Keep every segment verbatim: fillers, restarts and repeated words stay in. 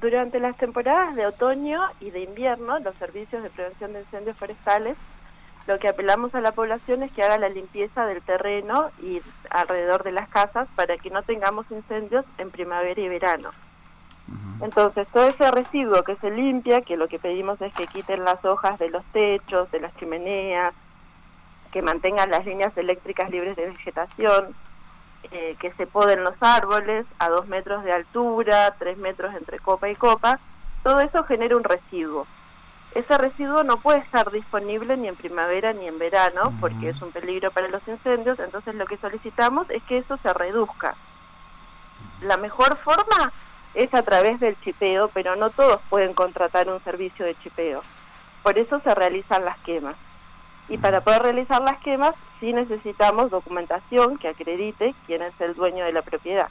Durante las temporadas de otoño y de invierno, los servicios de prevención de incendios forestales, lo que apelamos a la población es que haga la limpieza del terreno y alrededor de las casas para que no tengamos incendios en primavera y verano. Uh-huh. Entonces, todo ese residuo que se limpia, que lo que pedimos es que quiten las hojas de los techos, de las chimeneas, que mantengan las líneas eléctricas libres de vegetación, eh, que se poden los árboles a dos metros de altura, tres metros entre copa y copa, todo eso genera un residuo. Ese residuo no puede estar disponible ni en primavera ni en verano, uh-huh, porque es un peligro para los incendios, entonces lo que solicitamos es que eso se reduzca. La mejor forma es a través del chipeo, pero no todos pueden contratar un servicio de chipeo. Por eso se realizan las quemas. Y para poder realizar las quemas, sí necesitamos documentación que acredite quién es el dueño de la propiedad.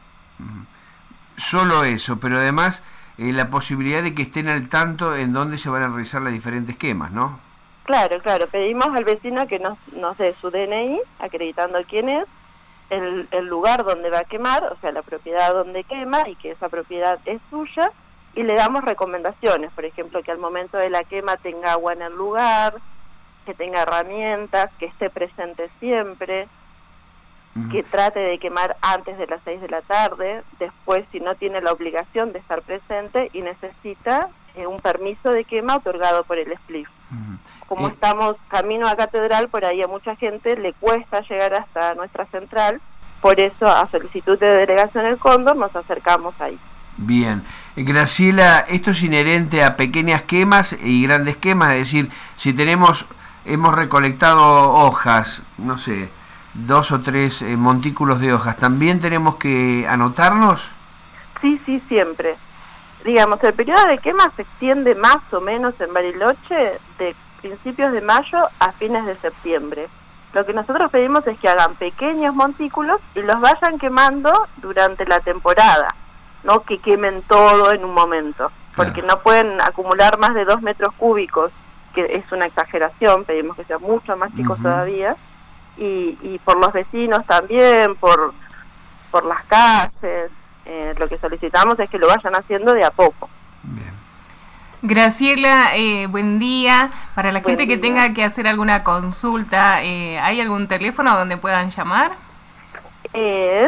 Solo eso, pero además eh, la posibilidad de que estén al tanto en dónde se van a realizar las diferentes quemas, ¿no? Claro, claro. Pedimos al vecino que nos, nos dé su D N I, acreditando quién es, el, el lugar donde va a quemar, o sea, la propiedad donde quema, y que esa propiedad es suya, y le damos recomendaciones, por ejemplo, que al momento de la quema tenga agua en el lugar, que tenga herramientas, que esté presente siempre, uh-huh, que trate de quemar antes de las seis de la tarde, después si no tiene la obligación de estar presente y necesita eh, un permiso de quema otorgado por el S P L I F. Uh-huh. Como eh. estamos camino a Catedral, por ahí a mucha gente le cuesta llegar hasta nuestra central, por eso a solicitud de delegación El Cóndor nos acercamos ahí. Bien. Graciela, esto es inherente a pequeñas quemas y grandes quemas, es decir, si tenemos... hemos recolectado hojas, no sé, dos o tres eh, montículos de hojas, ¿también tenemos que anotarnos? Sí, sí, siempre. Digamos, el periodo de quema se extiende más o menos en Bariloche de principios de mayo a fines de septiembre. Lo que nosotros pedimos es que hagan pequeños montículos y los vayan quemando durante la temporada, no que quemen todo en un momento, porque claro, no pueden acumular más de dos metros cúbicos, que es una exageración, pedimos que sean mucho más chicos uh-huh, todavía, y, y por los vecinos también, por, por las calles, eh, lo que solicitamos es que lo vayan haciendo de a poco. Bien. Graciela, eh, buen día. Para la buen gente día. que tenga que hacer alguna consulta, eh, ¿hay algún teléfono donde puedan llamar? Eh,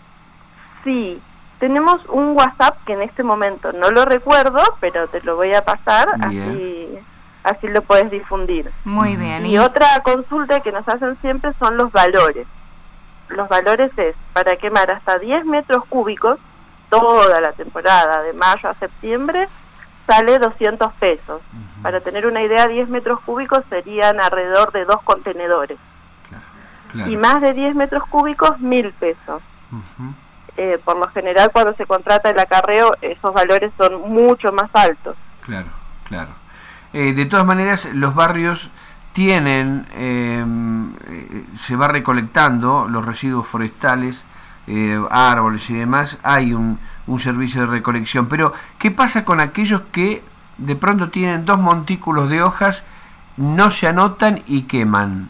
sí, tenemos un WhatsApp que en este momento no lo recuerdo, pero te lo voy a pasar, bien, así... así lo puedes difundir. Muy bien. Y, y otra consulta que nos hacen siempre son los valores. Los valores es, para quemar hasta diez metros cúbicos, toda la temporada, de mayo a septiembre, sale doscientos pesos. Uh-huh. Para tener una idea, diez metros cúbicos serían alrededor de dos contenedores. Claro, claro. Y más de diez metros cúbicos, mil pesos. Uh-huh. Eh, por lo general, cuando se contrata el acarreo, esos valores son mucho más altos. Claro, claro. Eh, de todas maneras, los barrios tienen, eh, eh, se va recolectando los residuos forestales, eh, árboles y demás, hay un, un servicio de recolección. Pero, ¿qué pasa con aquellos que de pronto tienen dos montículos de hojas, no se anotan y queman?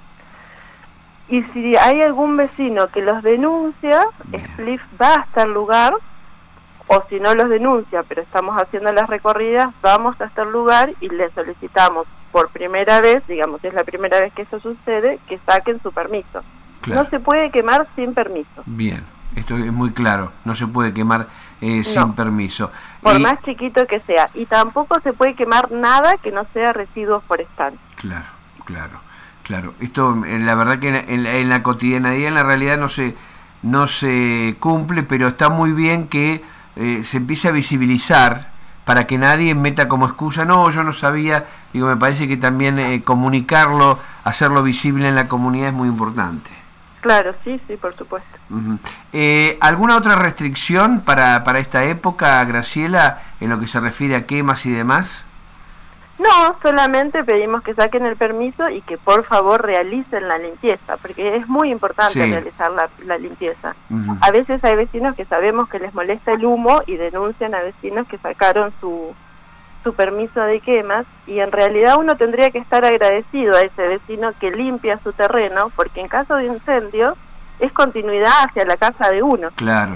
Y si hay algún vecino que los denuncia, S P L I F va hasta el lugar, o si no los denuncia, pero estamos haciendo las recorridas, vamos hasta el lugar y le solicitamos por primera vez, digamos, es la primera vez que eso sucede, que saquen su permiso. Claro. No se puede quemar sin permiso. Bien, esto es muy claro, no se puede quemar eh, sin no. permiso. Por y... más chiquito que sea, y tampoco se puede quemar nada que no sea residuo forestal. Claro, claro, claro. Esto, la verdad que en la, en la cotidianidad, en la realidad no se, no se cumple, pero está muy bien que Eh, se empieza a visibilizar para que nadie meta como excusa, no, yo no sabía. Digo, me parece que también eh, comunicarlo, hacerlo visible en la comunidad es muy importante. Claro, sí, sí, por supuesto. Uh-huh. eh, ¿Alguna otra restricción para, para esta época, Graciela, en lo que se refiere a quemas y demás? No, solamente pedimos que saquen el permiso y que por favor realicen la limpieza, porque es muy importante sí. realizar la, la limpieza. Uh-huh. A veces hay vecinos que sabemos que les molesta el humo y denuncian a vecinos que sacaron su, su permiso de quemas, y en realidad uno tendría que estar agradecido a ese vecino que limpia su terreno, porque en caso de incendio es continuidad hacia la casa de uno. Claro,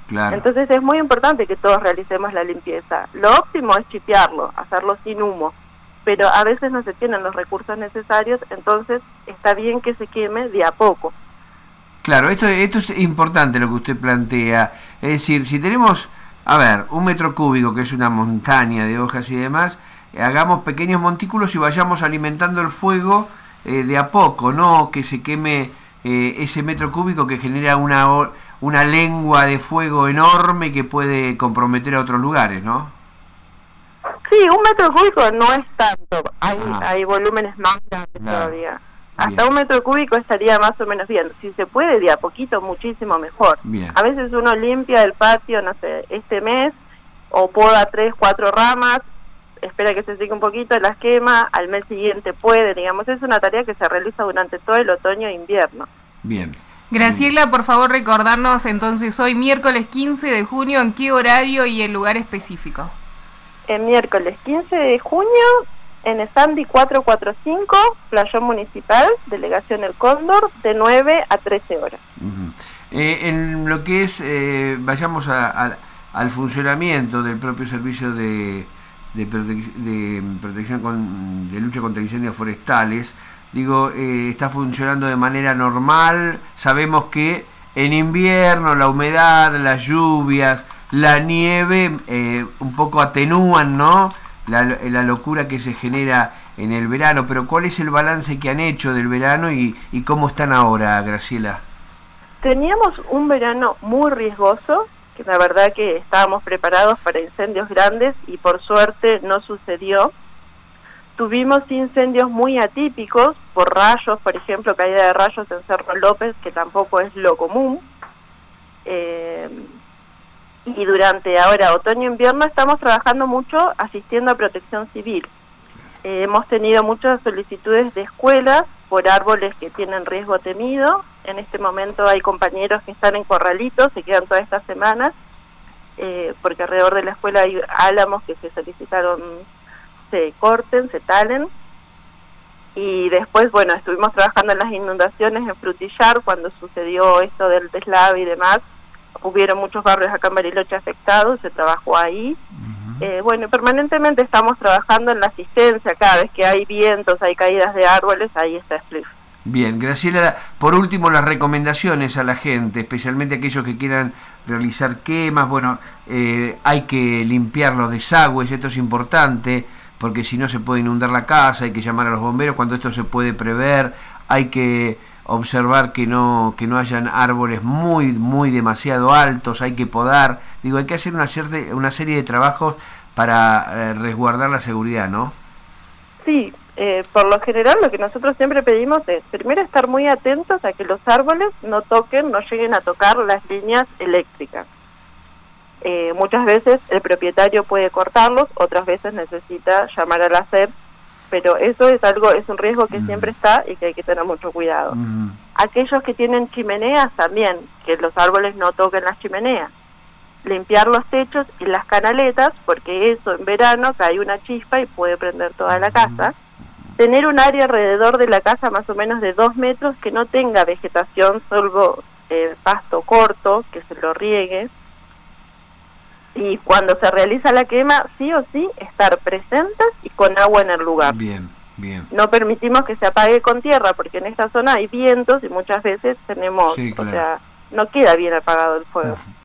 Claro. Entonces es muy importante que todos realicemos la limpieza. Lo óptimo es chipearlo, hacerlo sin humo, pero a veces no se tienen los recursos necesarios, entonces está bien que se queme de a poco. Claro, esto, esto es importante lo que usted plantea. Es decir, si tenemos, a ver, un metro cúbico, que es una montaña de hojas y demás, hagamos pequeños montículos y vayamos alimentando el fuego eh, de a poco, no que se queme eh, ese metro cúbico que genera una, una lengua de fuego enorme que puede comprometer a otros lugares, ¿no? Sí, un metro cúbico no es tanto, hay, ah. hay volúmenes más grandes claro. todavía. Hasta Bien. un metro cúbico estaría más o menos bien. Si se puede de a poquito, muchísimo mejor. Bien. A veces uno limpia el patio, no sé, este mes, o poda tres, cuatro ramas, espera que se seque un poquito, las quema, al mes siguiente puede, digamos, es una tarea que se realiza durante todo el otoño e invierno. Bien. Graciela, por favor recordarnos entonces hoy miércoles quince de junio, ¿en qué horario y el lugar específico? El miércoles quince de junio, en Esandi cuatrocientos cuarenta y cinco, Playón Municipal, Delegación El Cóndor, de nueve a trece horas. Uh-huh. eh, en lo que es, eh, vayamos a, a, al funcionamiento del propio servicio de, de, prote- de protección con, de lucha contra incendios forestales, digo, eh, está funcionando de manera normal. Sabemos que en invierno la humedad, las lluvias, la nieve eh, un poco atenúan, ¿no?, La, la locura que se genera en el verano, pero ¿cuál es el balance que han hecho del verano y, y cómo están ahora, Graciela? Teníamos un verano muy riesgoso, que la verdad que estábamos preparados para incendios grandes y por suerte no sucedió. Tuvimos incendios muy atípicos por rayos, por ejemplo, caída de rayos en Cerro López, que tampoco es lo común. Eh, Y durante ahora otoño-invierno estamos trabajando mucho asistiendo a protección civil. Eh, hemos tenido muchas solicitudes de escuelas por árboles que tienen riesgo temido. En este momento hay compañeros que están en corralitos, se quedan todas estas semanas, eh, porque alrededor de la escuela hay álamos que se solicitaron se corten, se talen. Y después, bueno, estuvimos trabajando en las inundaciones en Frutillar cuando sucedió esto del deslave y demás. Hubieron muchos barrios acá en Bariloche afectados, se trabajó ahí. Uh-huh. Eh, bueno, permanentemente estamos trabajando en la asistencia, cada vez que hay vientos, hay caídas de árboles, ahí está Split. Bien, Graciela, por último las recomendaciones a la gente, especialmente aquellos que quieran realizar quemas. Bueno, eh, hay que limpiar los desagües, esto es importante, porque si no se puede inundar la casa, hay que llamar a los bomberos cuando esto se puede prever, hay que observar que no que no hayan árboles muy muy demasiado altos, hay que podar, digo, hay que hacer una serie, una serie de trabajos para eh, resguardar la seguridad, ¿no? Sí, eh, por lo general lo que nosotros siempre pedimos es primero estar muy atentos a que los árboles no toquen, no lleguen a tocar las líneas eléctricas. Eh, muchas veces el propietario puede cortarlos, otras veces necesita llamar a la S E P, pero eso es algo, es un riesgo que mm. siempre está y que hay que tener mucho cuidado. Mm. Aquellos que tienen chimeneas también, que los árboles no toquen las chimeneas. Limpiar los techos y las canaletas, porque eso en verano cae una chispa y puede prender toda la casa. Tener un área alrededor de la casa más o menos de dos metros que no tenga vegetación, salvo eh, pasto corto, que se lo riegue. Y cuando se realiza la quema, sí o sí, estar presentes y con agua en el lugar. Bien, bien. No permitimos que se apague con tierra, porque en esta zona hay vientos y muchas veces tenemos, sí, claro. O sea, no queda bien apagado el fuego.